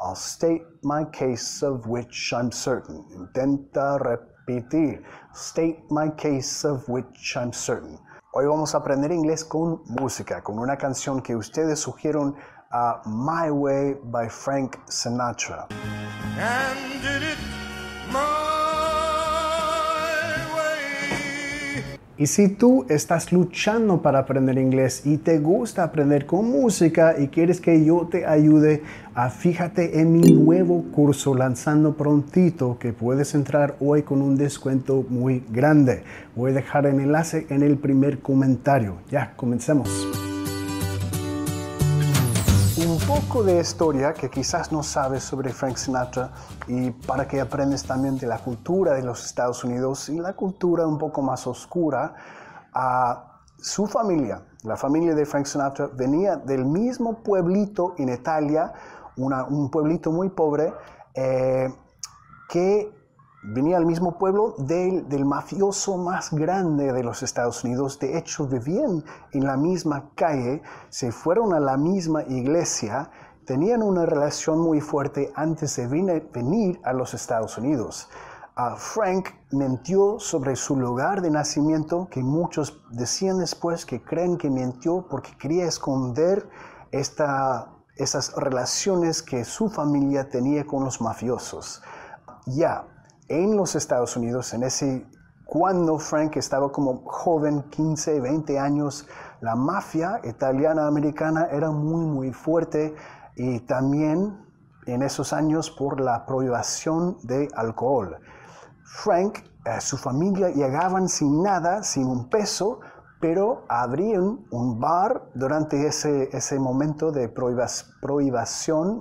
I'll state my case of which I'm certain. Intenta repetir. State my case of which I'm certain. Hoy vamos a aprender inglés con música, con una canción que ustedes sugieron a My Way by Frank Sinatra. And did it my way. Y si tú estás luchando para aprender inglés y te gusta aprender con música y quieres que yo te ayude, fíjate en mi nuevo curso lanzando prontito que puedes entrar hoy con un descuento muy grande. Voy a dejar el enlace en el primer comentario. Ya, comencemos. Un poco de historia que quizás no sabes sobre Frank Sinatra y para que aprendes también de la cultura de los Estados Unidos y la cultura un poco más oscura. Su familia, la familia de Frank Sinatra, venía del mismo pueblito en Italia, un pueblito muy pobre que venía del mismo pueblo del mafioso más grande de los Estados Unidos. De hecho, vivían en la misma calle, se fueron a la misma iglesia, tenían una relación muy fuerte antes de venir a los Estados Unidos. Frank mintió sobre su lugar de nacimiento, que muchos decían después que creen que mintió porque quería esconder esas relaciones que su familia tenía con los mafiosos. En los Estados Unidos, cuando Frank estaba como joven, 15, 20 años, la mafia italiana-americana era muy, muy fuerte y también en esos años por la prohibición de alcohol. Frank, su familia llegaban sin nada, sin un peso, pero abrían un bar durante ese momento de prohibición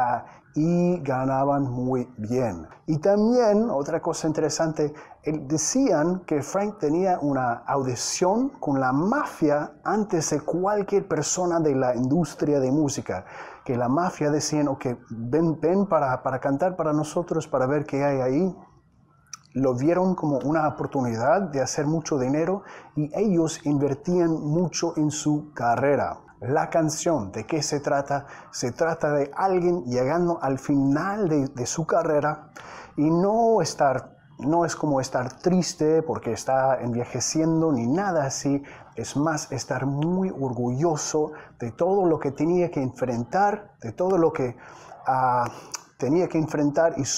y ganaban muy bien. Y también, otra cosa interesante, decían que Frank tenía una audición con la mafia antes de cualquier persona de la industria de música. Que la mafia decían, ok, ven para cantar para nosotros, para ver qué hay ahí. Lo vieron como una oportunidad de hacer mucho dinero y ellos invertían mucho en su carrera. La canción, ¿de qué se trata? Se trata de alguien llegando al final de su carrera y no es como estar triste porque está envejeciendo ni nada así. Es más, estar muy orgulloso de todo lo que tenía que enfrentar, de todo lo que tenía que enfrentar y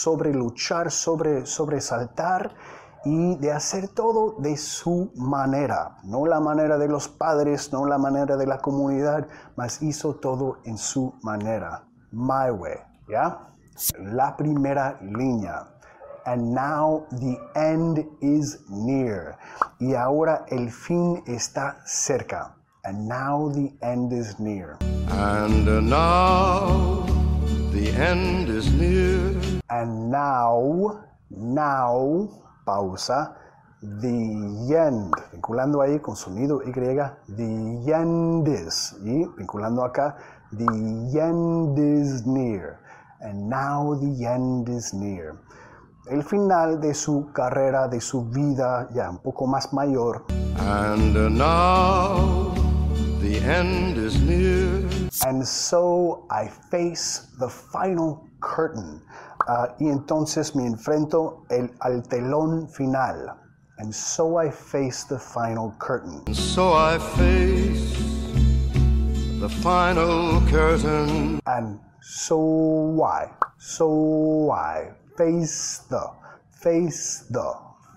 sobresaltar y de hacer todo de su manera, no la manera de los padres, no la manera de la comunidad, mas hizo todo en su manera. My way, ¿ya? La primera línea. And now the end is near. Y ahora el fin está cerca. And now the end is near. And now the end is near. And now, pausa, the end, vinculando ahí con sonido Y, the end is, y vinculando acá, the end is near, and now the end is near. El final de su carrera, de su vida, ya un poco más mayor. And now the end is near. And so I face the final curtain. Y entonces me enfrento al telón final. And so I face the final curtain. And so I face the final curtain. And so I face the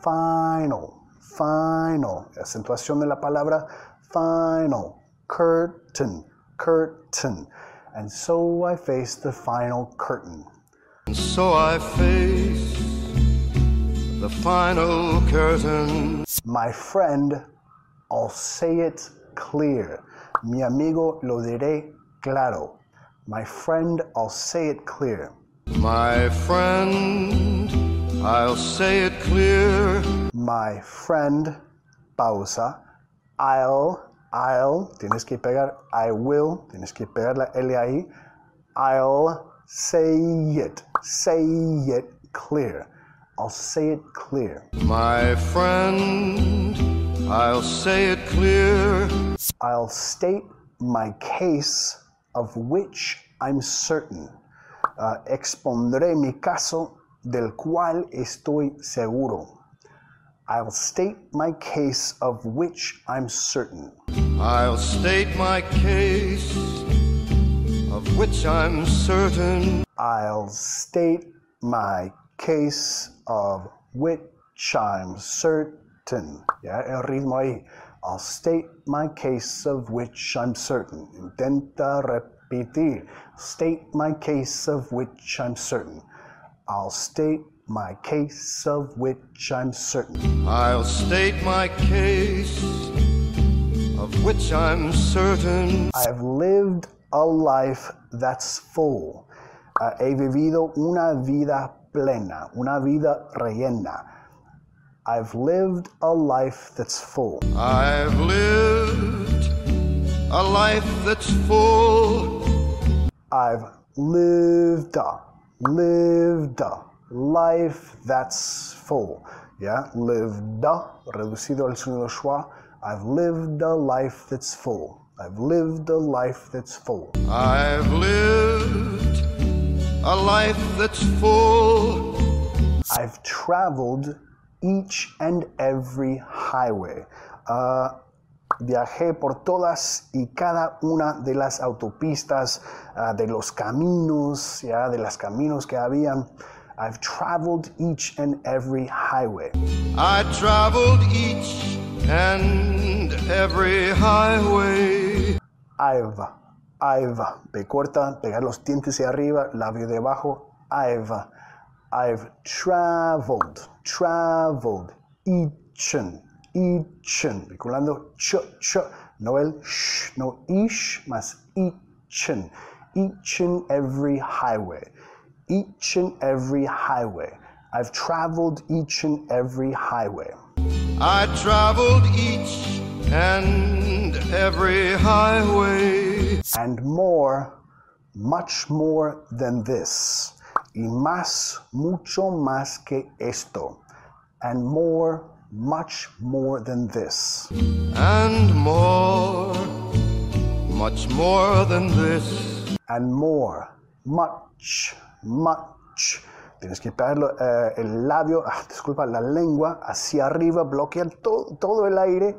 final, acentuación de la palabra final, curtain. And so I face the final curtain. And so I face the final curtain. My friend, I'll say it clear. Mi amigo, lo diré claro. My friend, I'll say it clear. My friend, I'll say it clear. My friend, pausa. I'll, tienes que pegar I will, tienes que pegar la L ahí. I'll say it clear. I'll say it clear. My friend, I'll say it clear. I'll state my case of which I'm certain. expondré mi caso del cual estoy seguro. I'll state my case of which I'm certain. I'll state my case of which I'm certain. I'll state my case of which I'm certain. Ya, el ritmo ahí. I'll state my case of which I'm certain. Intenta repetir. State my case of which I'm certain. I'll state my case of which I'm certain. I'll state my case of which I'm certain. I've lived a life that's full. He vivido una vida plena, una vida rellena. I've lived a life that's full. I've lived a life that's full. I've lived a life that's full. Yeah, lived a, reducido al sonido schwa. I've lived a life that's full. I've lived a life that's full. I've lived a life that's full. I've traveled each and every highway. Viajé por todas y cada una de las autopistas, de los caminos, de los caminos que habían. I've traveled each and every highway. I traveled each and every highway. I've, B corta, pegar los dientes hacia arriba, labio de abajo. I've traveled, each and, vinculando ch, no el sh, no ish, más each and every highway. Each and every highway. I've traveled each and every highway. I traveled each and every highway. And more, much more than this. Y más, mucho más que esto. And more, much more than this. And more, much more than this. And more, much. Tienes que pegarlo, el labio, disculpa, la lengua hacia arriba, bloquear todo el aire.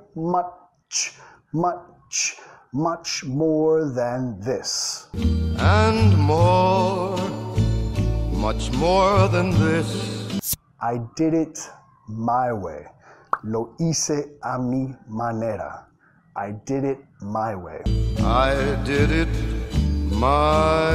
Much more than this. And more, much more than this. I did it my way. Lo hice a mi manera. I did it my way. I did it my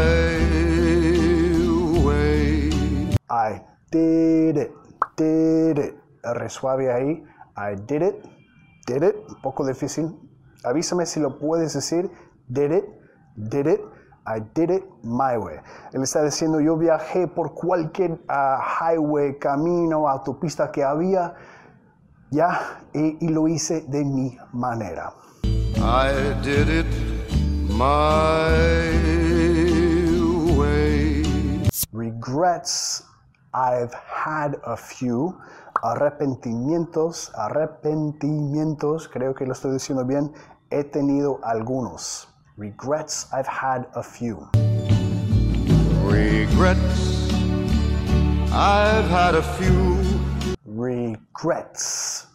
way. I did it. R suave ahí. I did it. Un poco difícil. Avísame si lo puedes decir. Did it. I did it my way. Él está diciendo, yo viajé por cualquier highway, camino, autopista que había, ya, y lo hice de mi manera. I did it my way. Regrets, I've had a few. Arrepentimientos, creo que lo estoy diciendo bien, he tenido algunos. Regrets, I've had a few. Regrets, I've had a few. Regrets,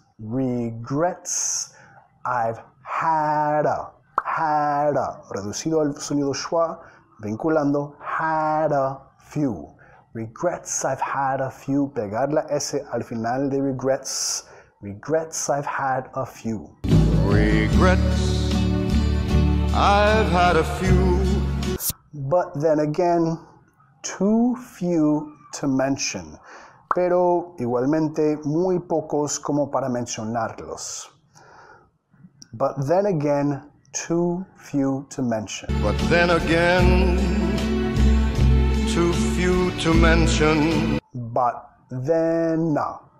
I've had a, reducido al sonido schwa, vinculando, had a few. Regrets, I've had a few. Pegar la S al final de regrets. Regrets, I've had a few. Regrets, I've had a few. But then again, too few to mention. Pero igualmente muy pocos como para mencionarlos. But then again, too few to mention. But then again, too few to mention. But then,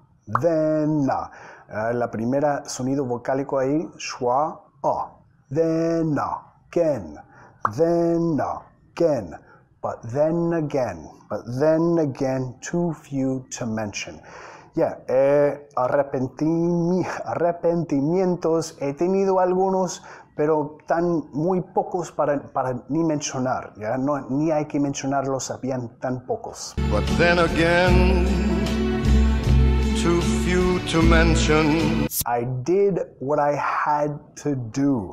la primera sonido vocálico ahí, schwa, a. Then again. But then again, too few to mention. Arrepentimientos, he tenido algunos, pero muy pocos para ni mencionar, ¿ya? No, ni hay que mencionarlos, habían tan pocos. But then again, too few to mention. I did what I had to do.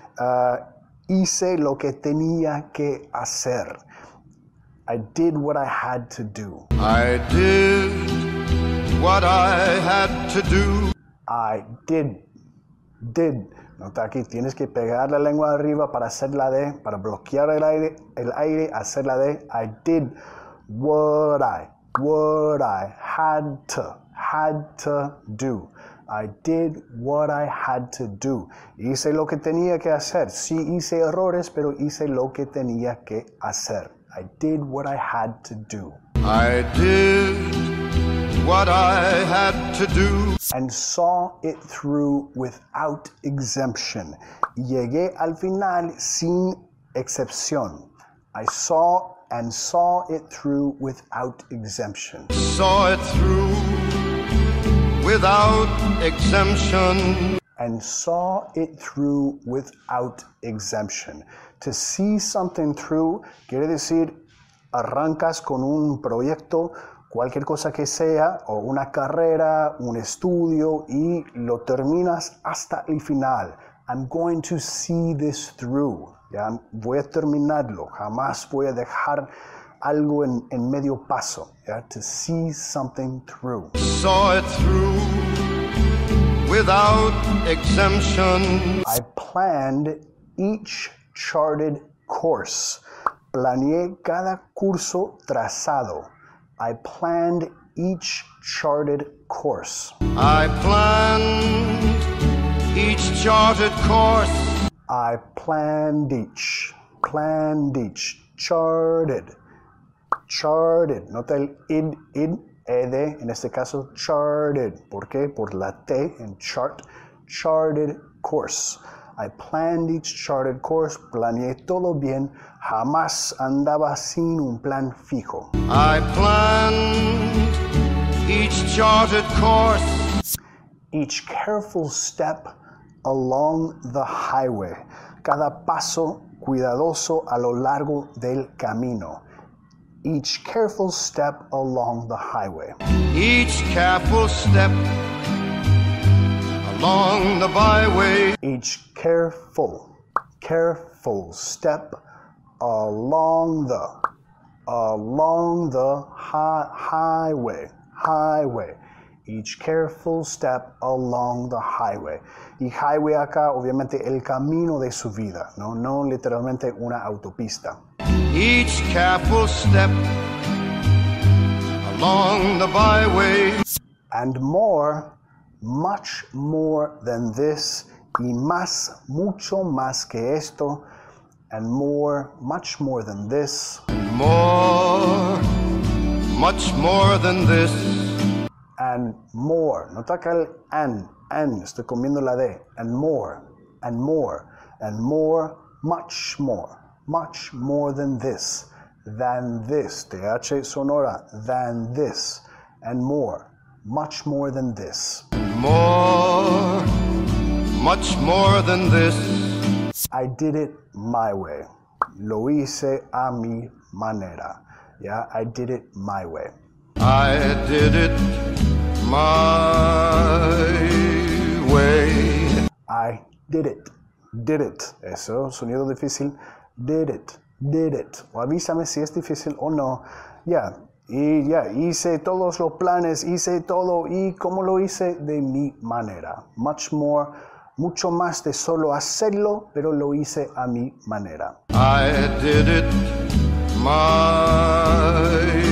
Hice lo que tenía que hacer. I did what I had to do. I did what I had to do. I did. Nota aquí, tienes que pegar la lengua arriba para hacer la D, para bloquear el aire, hacer la D. I did what I had to do. I did what I had to do. Hice lo que tenía que hacer. Sí hice errores, pero hice lo que tenía que hacer. I did what I had to do. I did what I had to do. And saw it through without exemption. Llegué al final sin excepción. I saw it through without exemption. Saw it through without exemption. And saw it through without exemption. To see something through quiere decir arrancas con un proyecto, cualquier cosa que sea, o una carrera, un estudio, y lo terminas hasta el final. I'm going to see this through. ¿Ya? Voy a terminarlo. Jamás voy a dejar algo en medio paso. ¿Ya? To see something through. Saw it through without exemption. I planned each charted course. Planeé cada curso trazado. I planned each charted course. I planned each charted course. I planned each, charted. Nota el ed, ed, en este caso charted. ¿Por qué? Por la T en chart, charted course. I planned each charted course. Planeé todo bien. Jamás andaba sin un plan fijo. I planned each charted course. Each careful step along the highway. Cada paso cuidadoso a lo largo del camino. Each careful step along the highway. Each careful step along the byway. Each careful step along the highway. Each careful step along the highway. Y highway acá, obviamente, el camino de su vida, no literalmente una autopista. Each careful step along the byway. And more, much more than this, y más, mucho más que esto, and more, much more than this. More, much more than this. And more, nota acá el and, estoy comiendo la D, and more, much more than this, TH sonora, than this, and more, much more than this. More, much more than this. I did it my way. Lo hice a mi manera. Yeah, I did it my way. I did it my way. I did it. Eso, sonido difícil. Did it. O avísame si es difícil o no. Hice todos los planes, hice todo. ¿Y cómo lo hice? De mi manera. Mucho más de solo hacerlo, pero lo hice a mi manera. I did it my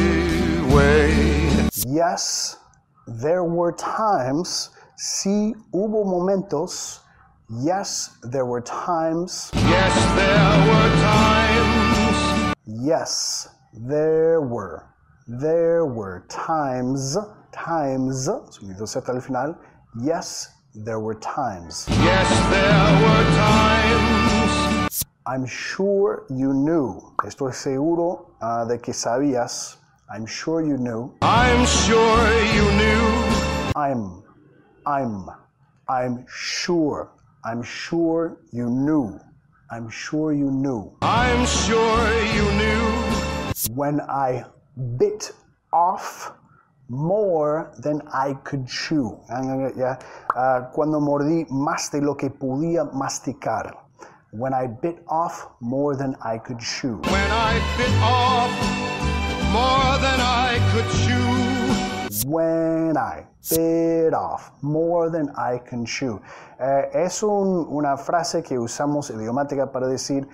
way. Yes, there were times. Sí, hubo momentos. Yes, there were times. Yes, there were times. Yes, there were times. Sonido Z al final. Yes, there were times. Yes, there were times. I'm sure you knew. Estoy seguro de que sabías. I'm sure you knew. I'm sure you knew. I'm sure. I'm sure you knew. I'm sure you knew. I'm sure you knew. When I bit off more than I could chew. Cuando mordí más de lo que podía masticar. When I bit off more than I could chew. When I bit off more than I could chew. When I bit off more than I can chew. Es una frase que usamos idiomática para decir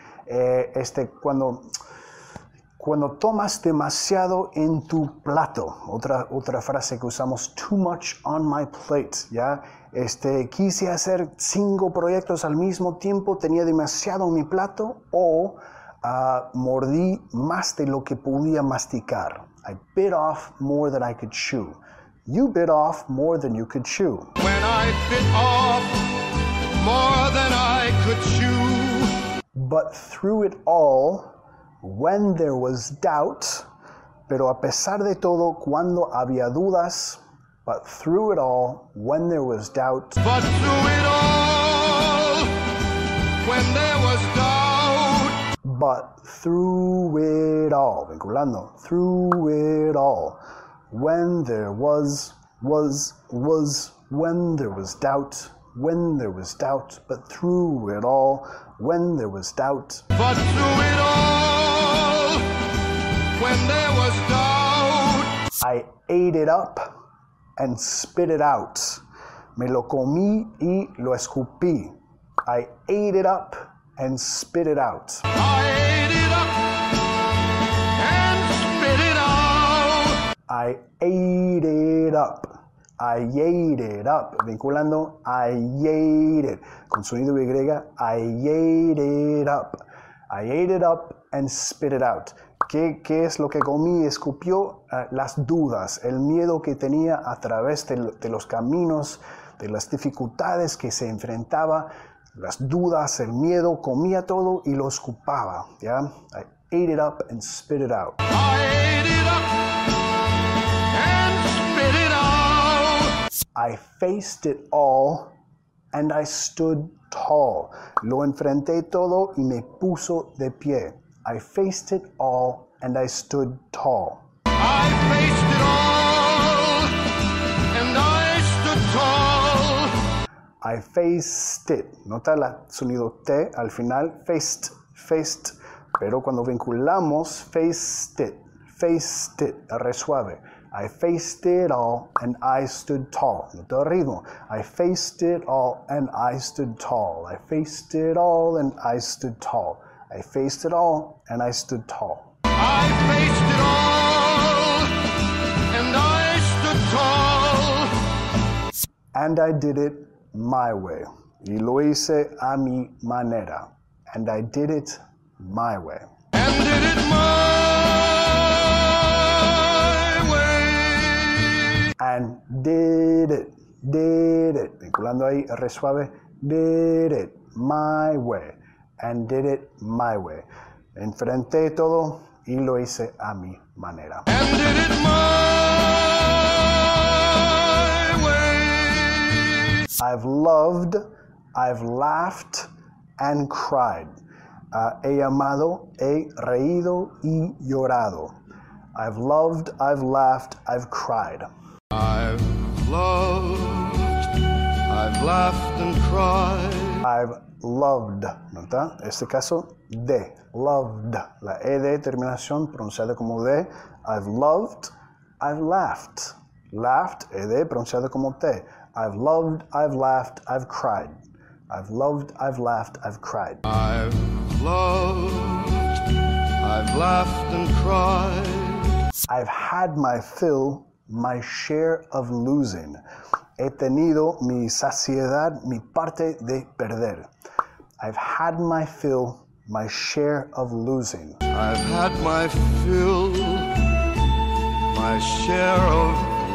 cuando tomas demasiado en tu plato. Otra frase que usamos, too much on my plate, ¿ya? Quise hacer 5 proyectos al mismo tiempo, tenía demasiado en mi plato, o mordí más de lo que podía masticar. I bit off more than I could chew. You bit off more than you could chew. When I bit off more than I could chew. But through it all, when there was doubt, pero a pesar de todo, cuando había dudas, but through it all, when there was doubt, but through it all, when there was doubt, but through it all, vinculando, through it all, when there was, when there was doubt, but through it all, when there was doubt, but through it all, when there was doubt, I ate it up and spit it out. Me lo comí y lo escupí. I ate it up and spit it out. I ate it up and spit it out. I ate it up. I ate it up. Vinculando, I ate it. Con sonido Y, I ate it up. I ate it up and spit it out. ¿Qué es lo que comí y escupió? Las dudas, el miedo que tenía a través de los caminos, de las dificultades que se enfrentaba, las dudas, el miedo, comía todo y lo escupaba. ¿Ya? I ate it up and spit it out. I ate it up and spit it out. I faced it all and I stood tall. Lo enfrenté todo y me puso de pie. I faced it all and I stood tall. I faced it all and I stood tall. I faced it. Nota el sonido T al final. Faced. Pero cuando vinculamos, faced it, re suave. I faced it all and I stood tall. Nota el ritmo. I faced it all and I stood tall. I faced it all and I stood tall. I faced it all and I stood tall. I faced it all and I stood tall. And I did it my way. Y lo hice a mi manera. And I did it my way. And did it my way. And did it. Vinculando ahí, re suave. Did it my way. And did it my way. Enfrenté todo y lo hice a mi manera. And did it my way. I've loved, I've laughed, and cried. He amado, he reído y llorado. I've loved, I've laughed, I've cried. I've loved, I've laughed and cried. I've loved, ¿nota? Este caso, de, loved. La E de terminación pronunciada como de. I've loved, I've laughed. Laughed, E de pronunciada como T. I've loved, I've laughed, I've cried. I've loved, I've laughed, I've cried. I've loved, I've laughed and cried. I've had my fill, my share of losing. He tenido mi saciedad, mi parte de perder. I've had my fill, my share of losing. I've had my fill, my share of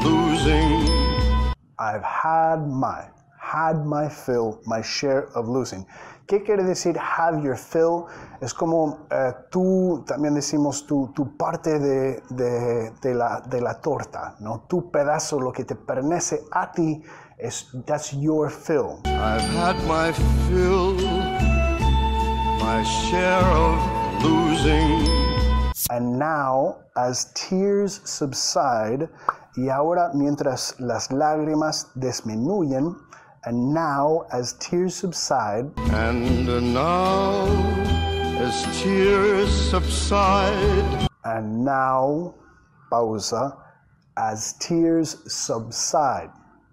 losing. I've had my fill, my share of losing. ¿Qué quiere decir have your fill? Es como tú, también decimos tu parte de la torta, ¿no? Tu pedazo, lo que te pertenece a ti, that's your fill. I've had my fill, my share of losing. And now, as tears subside, y ahora mientras las lágrimas disminuyen, and now, as tears subside, And now, as tears subside, and now, pausa, as tears subside,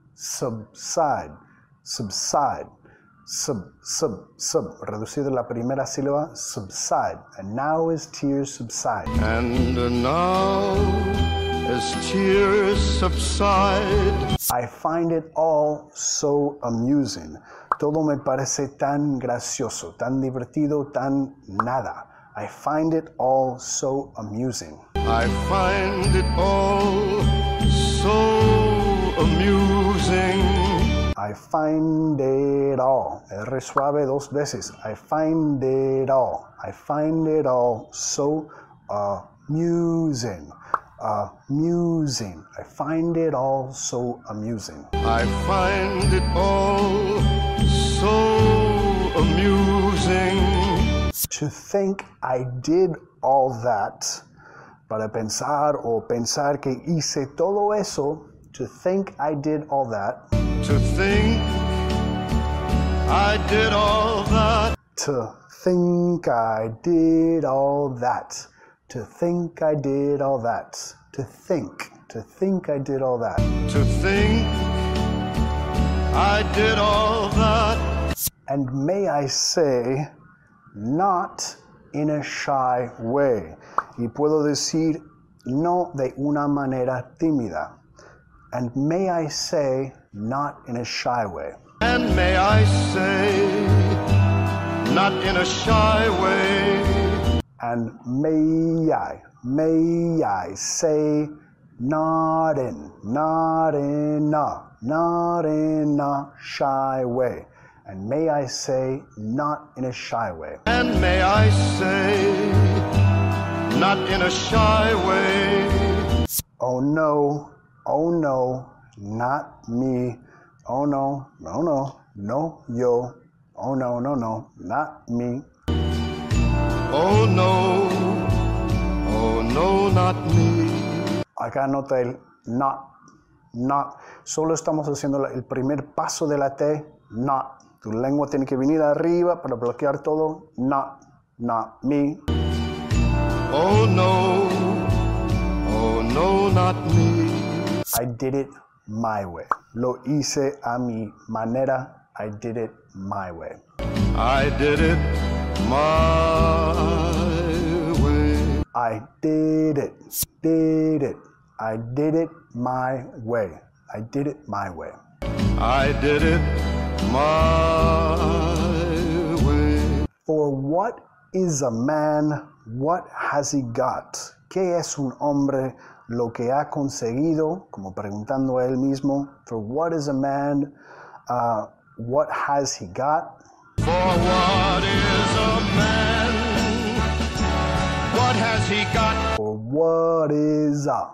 reducido la primera sílaba, subside, and now as tears subside. and now, as tears subside, I find it all so amusing. Todo me parece tan gracioso, tan divertido, tan nada. I find it all so amusing. I find it all so amusing. I find it all. R suave dos veces. I find it all. I find it all so amusing. Amusing. I find it all so amusing. I find it all so amusing. To think I did all that, para pensar o pensar que hice todo eso, to think I did all that, To think I did all that, to think I did all that, to think I did all that, to think I did all that. to think I did all that, And may I say, not in a shy way. Y puedo decir, no de una manera tímida. And may I say, not in a shy way. and may I say, not in a shy way, And may I say, not in a shy way. And may I say, not in a shy way. and may I say, not in a shy way. Oh no, not me. Oh no, no, yo. Oh no, not me. Oh no, not me. Acá nota el not. Solo estamos haciendo el primer paso de la T, not. Tu lengua tiene que venir arriba para bloquear todo. Not me. Oh no, not me. I did it my way. Lo hice a mi manera. I did it my way. I did it my way. I did it. I did it my way. I did it my way. I did it my way. For what is a man? What has he got? ¿Qué es un hombre? Lo que ha conseguido, como preguntando a él mismo. For what is a man? What has he got? For what is a man? What has he got? Or what is a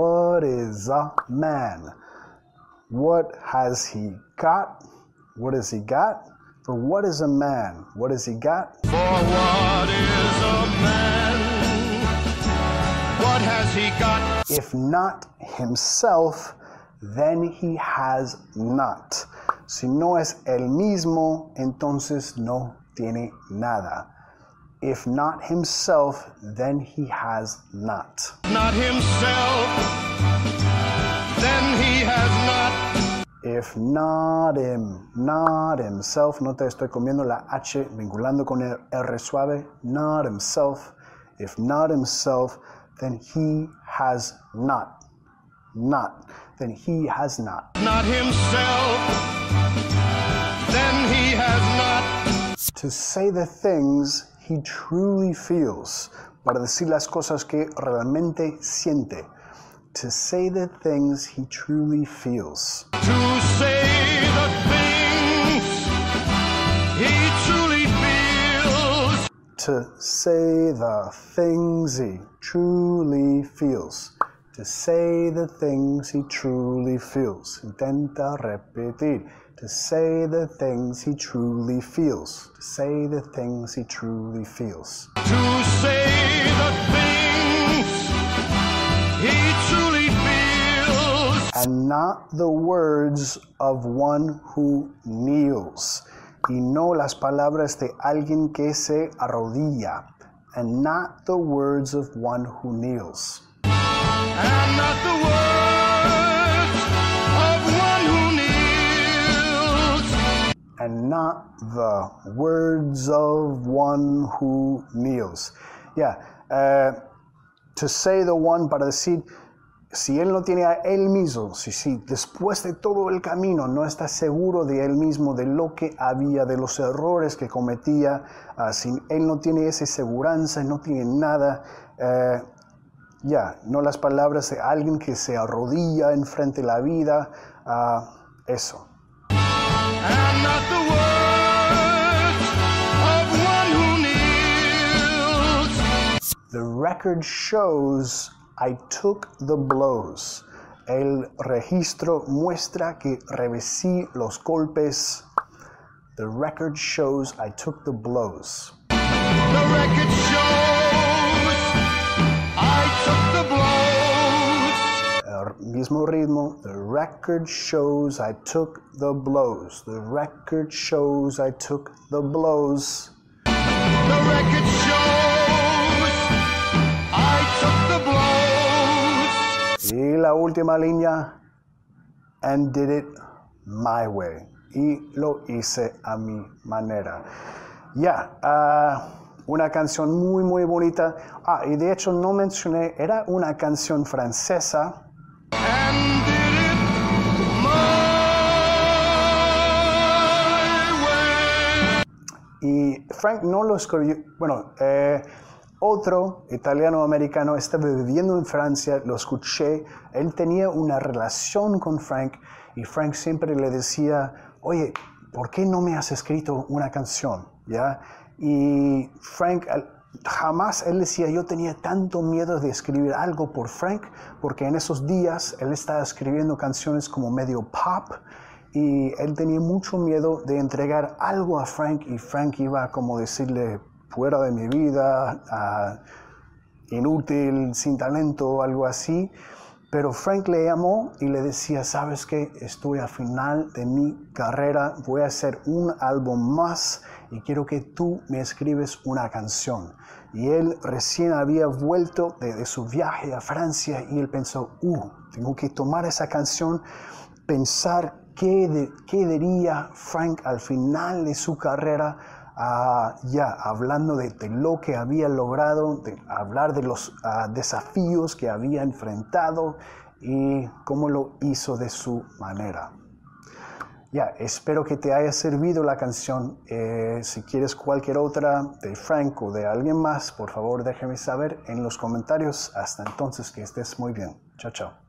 man? What has he got? What has he got? For what is a man? What has he got? For what is a man? What has he got? If not himself, then he has not. Si no es él mismo, entonces no tiene nada. If not himself, then he has not. Not himself, then he has not. If not himself, no te estoy comiendo la H vinculando con el R suave. Not himself. If not himself, then he has not. Then he has not. Not himself, then he has not. To say the things he truly feels. Para decir las cosas que realmente siente. To say the things he truly feels. To say the things he truly feels. to say the things he truly feels. To say the things he truly feels. Intenta repetir. To say the things he truly feels. To say the things he truly feels. To say the things he truly feels. And not the words of one who kneels. Y no las palabras de alguien que se arrodilla. And not the words of one who kneels. And not the words of one who kneels. And not the words of one who kneels. To say the one, para decir, si él no tiene a él mismo, si después de todo el camino no está seguro de él mismo, de lo que había, de los errores que cometía, si él no tiene esa seguranza, no tiene nada, no las palabras de alguien que se arrodilla enfrente de la vida, eso. And not the words of one who kneels. The record shows I took the blows. El registro muestra que recibí los golpes. The record shows I took the blows. The record shows I took the blows. El mismo ritmo. The record shows I took the blows. The record shows I took the blows. The record shows I took the blows. Y la última línea. And did it my way. Y lo hice a mi manera. Una canción muy, muy bonita. Y de hecho no mencioné, era una canción francesa. And did it my way. Y Frank no lo escribió, otro italiano-americano estaba viviendo en Francia, lo escuché, él tenía una relación con Frank y Frank siempre le decía, oye, ¿por qué no me has escrito una canción? ¿Ya? Y Frank jamás, él decía, yo tenía tanto miedo de escribir algo por Frank, porque en esos días él estaba escribiendo canciones como medio pop, y él tenía mucho miedo de entregar algo a Frank, y Frank iba a como decirle, fuera de mi vida, inútil, sin talento, algo así. Pero Frank le llamó y le decía, ¿sabes qué? Estoy al final de mi carrera, voy a hacer un álbum más y quiero que tú me escribes una canción. Y él recién había vuelto de su viaje a Francia y él pensó, tengo que tomar esa canción, pensar qué diría Frank al final de su carrera, hablando de lo que había logrado, de hablar de los desafíos que había enfrentado y cómo lo hizo de su manera. Espero que te haya servido la canción. Si quieres cualquier otra de Frank o de alguien más, por favor déjame saber en los comentarios. Hasta entonces, que estés muy bien. Chao, chao.